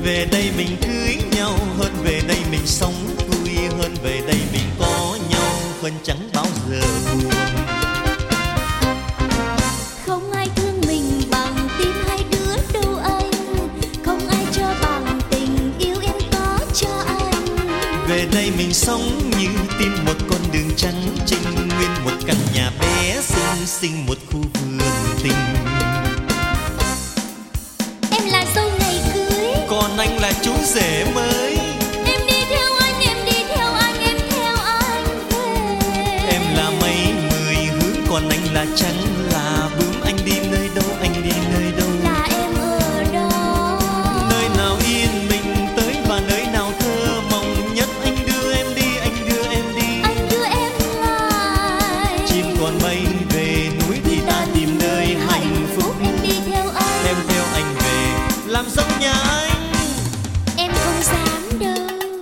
Về đây mình cưới nhau, hơn về đây mình sống vui, hơn về đây mình có nhau, hơn chẳng bao giờ buồn. Không ai thương mình bằng tim hai đứa đâu anh, không ai cho bằng tình yêu em có cho anh. Về đây mình sống như tìm một con đường trắng trinh, nguyên một căn nhà bé xinh xinh, một khu vườn tình. Em là dâu ngày cưới, Còn anh là chú rể mới. em đi theo anh, em đi theo anh, em theo anh về. Em là mây mười hướng, còn anh là trắng là bướm. Anh đi nơi đâu, anh đi nơi đâu, Là em ở đó. nơi nào yên bình tới và nơi nào thơ mộng nhất. Anh đưa em đi, anh đưa em đi. Anh đưa em lại. Chim còn bay về núi thì ta tìm nơi hạnh phúc. Em đi theo anh, Em theo anh về làm dâu nhà anh. em không dám đâu.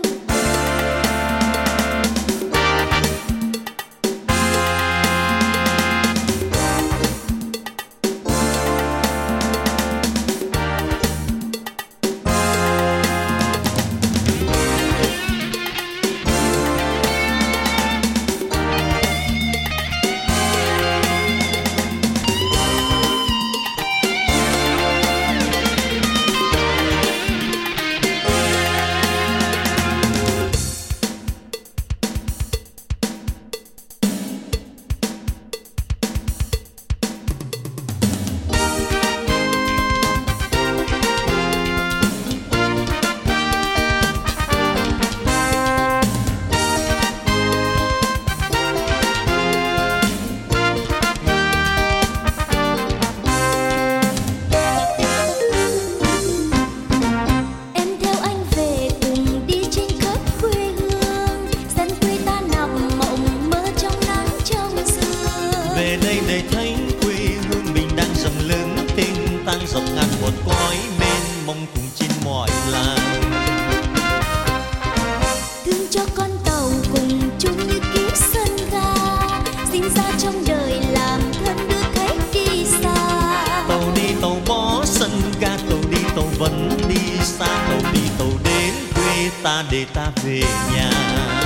Em theo anh về cùng đi trên khắp quê hương, dân quê ta nằm mộng mơ trong nắng trong sương. Về đây để thấy quê hương mình đang rộng lớn, tên tan dọc ngàn một cõi mênh mông cùng trên mọi làng. Thương cho con tàu cùng chung như kiếp sân ga, sinh ra trong đời làm thân đưa khách đi xa. Tàu đi tàu bó sân ga, tàu đi tàu vẫn đi xa, tàu đi tàu đến quê ta để ta về nhà.